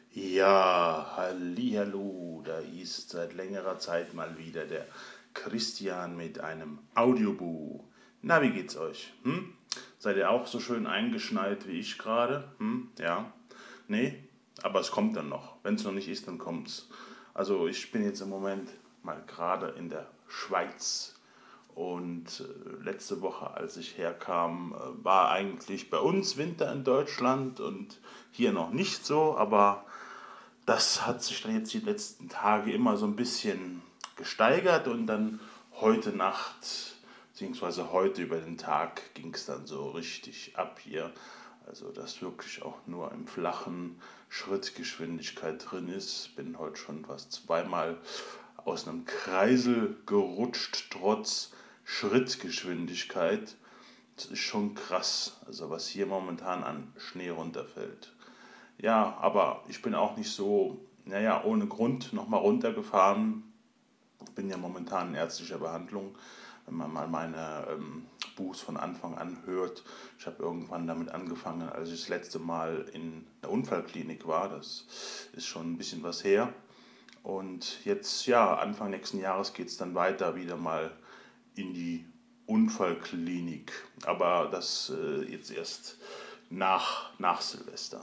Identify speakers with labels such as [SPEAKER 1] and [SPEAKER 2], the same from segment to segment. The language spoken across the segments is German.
[SPEAKER 1] Ja, hallihallo, da ist seit längerer Zeit mal wieder der Christian mit einem Audiobuch. Na, wie geht's euch? Seid ihr auch so schön eingeschneit wie ich gerade? Ja? Nee? Aber es kommt dann noch. Wenn es noch nicht ist, dann kommt's. Also ich bin jetzt im Moment mal gerade in der Schweiz. Und letzte Woche, als ich herkam, war eigentlich bei uns Winter in Deutschland und hier noch nicht so, aber das hat sich dann jetzt die letzten Tage immer so ein bisschen gesteigert und dann heute Nacht, beziehungsweise heute über den Tag, ging es dann so richtig ab hier. Also, dass wirklich auch nur im flachen Schrittgeschwindigkeit drin ist. Bin heute schon fast zweimal aus einem Kreisel gerutscht, trotz Schrittgeschwindigkeit. Das ist schon krass, also was hier momentan an Schnee runterfällt. Ja, aber ich bin auch nicht so, naja, ohne Grund nochmal runtergefahren. Ich bin ja momentan in ärztlicher Behandlung. Wenn man mal meine Buchs von Anfang an hört. Ich habe irgendwann damit angefangen, als ich das letzte Mal in der Unfallklinik war. Das ist schon ein bisschen was her. Und jetzt, ja, Anfang nächsten Jahres geht es dann weiter wieder mal in die Unfallklinik. Aber das jetzt erst nach Silvester.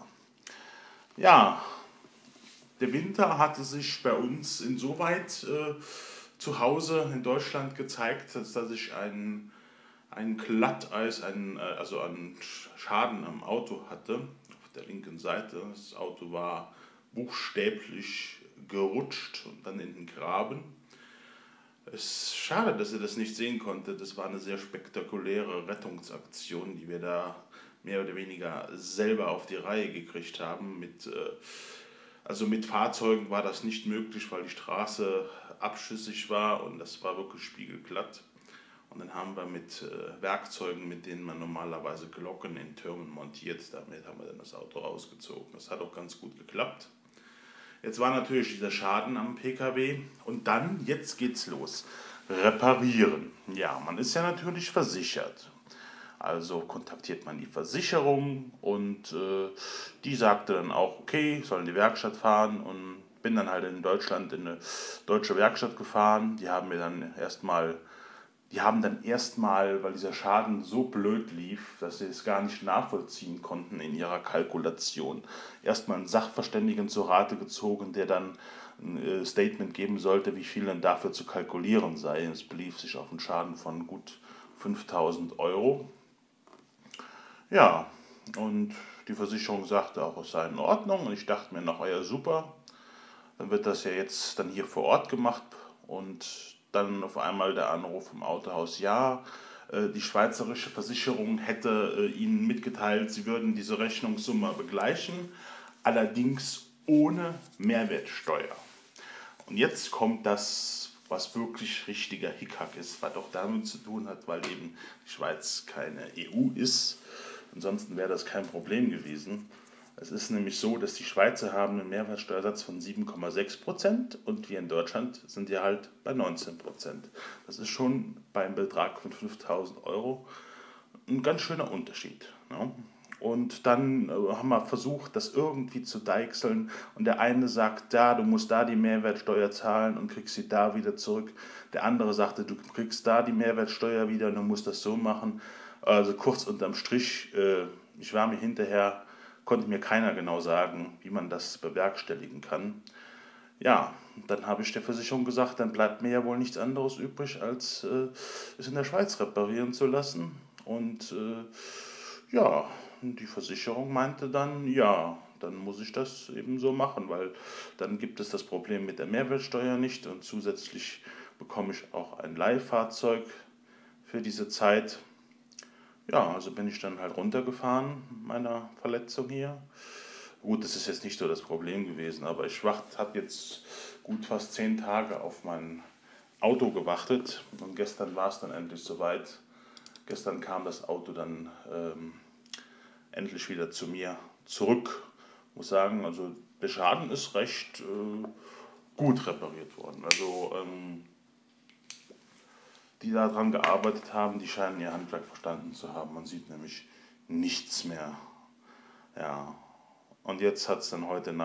[SPEAKER 1] Ja, der Winter hatte sich bei uns insoweit zu Hause in Deutschland gezeigt, dass ich ein Glatteis, also einen Schaden am Auto hatte, auf der linken Seite. Das Auto war buchstäblich gerutscht und dann in den Graben. Es ist schade, dass ihr das nicht sehen konntet. Das war eine sehr spektakuläre Rettungsaktion, die wir da mehr oder weniger selber auf die Reihe gekriegt haben. Also mit Fahrzeugen war das nicht möglich, weil die Straße abschüssig war und das war wirklich spiegelglatt. Und dann haben wir mit Werkzeugen, mit denen man normalerweise Glocken in Türmen montiert, damit haben wir dann das Auto rausgezogen. Das hat auch ganz gut geklappt. Jetzt war natürlich dieser Schaden am PKW und dann, jetzt geht's los. Reparieren. Ja, man ist ja natürlich versichert. Also kontaktiert man die Versicherung und die sagte dann auch, okay, ich soll in die Werkstatt fahren und bin dann halt in Deutschland in eine deutsche Werkstatt gefahren. Die haben dann erstmal, weil dieser Schaden so blöd lief, dass sie es gar nicht nachvollziehen konnten in ihrer Kalkulation, erstmal einen Sachverständigen zur Rate gezogen, der dann ein Statement geben sollte, wie viel denn dafür zu kalkulieren sei. Es belief sich auf einen Schaden von gut 5.000 Euro. Ja, und die Versicherung sagte auch, es sei in Ordnung. Und ich dachte mir noch, ja super, dann wird das ja jetzt dann hier vor Ort gemacht. Und dann auf einmal der Anruf vom Autohaus, ja, die schweizerische Versicherung hätte ihnen mitgeteilt, sie würden diese Rechnungssumme begleichen, allerdings ohne Mehrwertsteuer. Und jetzt kommt das, was wirklich richtiger Hickhack ist, was auch damit zu tun hat, weil eben die Schweiz keine EU ist. Ansonsten wäre das kein Problem gewesen. Es ist nämlich so, dass die Schweizer haben einen Mehrwertsteuersatz von 7,6% und wir in Deutschland sind ja halt bei 19%. Das ist schon beim Betrag von 5.000 Euro ein ganz schöner Unterschied. Ne? Und dann haben wir versucht, das irgendwie zu deichseln. Und der eine sagt, ja, du musst da die Mehrwertsteuer zahlen und kriegst sie da wieder zurück. Der andere sagte, du kriegst da die Mehrwertsteuer wieder und du musst das so machen. Also kurz unterm Strich, ich war mir hinterher, konnte mir keiner genau sagen, wie man das bewerkstelligen kann. Ja, dann habe ich der Versicherung gesagt, dann bleibt mir ja wohl nichts anderes übrig, als es in der Schweiz reparieren zu lassen. Und ja, die Versicherung meinte dann, ja, dann muss ich das eben so machen, weil dann gibt es das Problem mit der Mehrwertsteuer nicht und zusätzlich bekomme ich auch ein Leihfahrzeug für diese Zeit. Ja, also bin ich dann halt runtergefahren, meiner Verletzung hier. Gut, das ist jetzt nicht so das Problem gewesen, aber ich habe jetzt gut fast 10 Tage auf mein Auto gewartet und gestern war es dann endlich soweit. Gestern kam das Auto dann endlich wieder zu mir zurück. Ich muss sagen, also der Schaden ist recht gut repariert worden. Also die daran gearbeitet haben, die scheinen ihr Handwerk verstanden zu haben. Man sieht nämlich nichts mehr. Ja, und jetzt hat es dann heute